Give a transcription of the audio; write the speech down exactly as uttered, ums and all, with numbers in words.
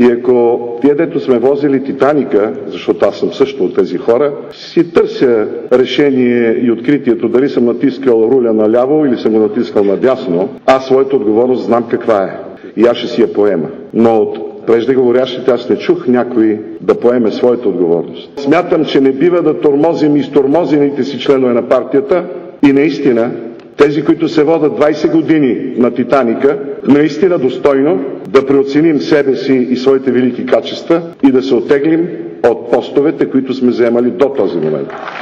И ако тия, дето сме возили Титаника, защото аз съм също от тези хора, си търся решение и откритието дали съм натискал руля наляво или съм го натискал надясно, аз своята отговорност знам каква е. И аз ще си я поема. Но от преждеговорящите аз не чух някой да поеме своята отговорност. Смятам, че не бива да тормозим изтормозените си членове на партията и наистина тези, които се водят двайсет години на Титаника, наистина достойно да преоценим себе си и своите велики качества и да се оттеглим от постовете, които сме заемали до този момент.